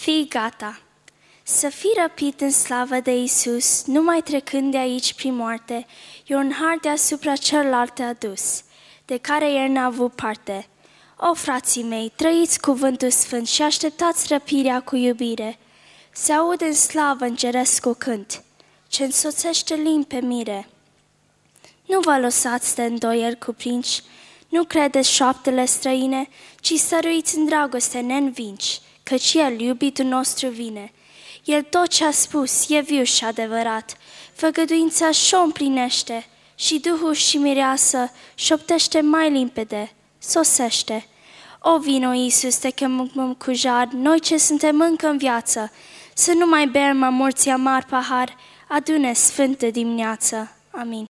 Fii gata! Să fii răpit în slavă de Iisus, numai trecând de aici prin moarte, e un har deasupra celălalt adus, de care el n-a avut parte. O, frații mei, trăiți cuvântul sfânt și așteptați răpirea cu iubire. Se aude în slavă îngeresc o cânt, ce însoțește limbi pe mire. Nu vă lăsați de îndoieli cuprinși, nu credeți șoaptele străine, ci săruiți în dragoste neînvinși, căci El, iubitul nostru, vine. El tot ce a spus e viu și adevărat, făgăduința și-o împlinește și Duhul și mireasă șoptește mai limpede, sosește. O vino, Iisus, te chemăm cu jar, noi ce suntem încă în viață, să nu mai berem a morții amar pahar, adune sfântă dimineață. Amin.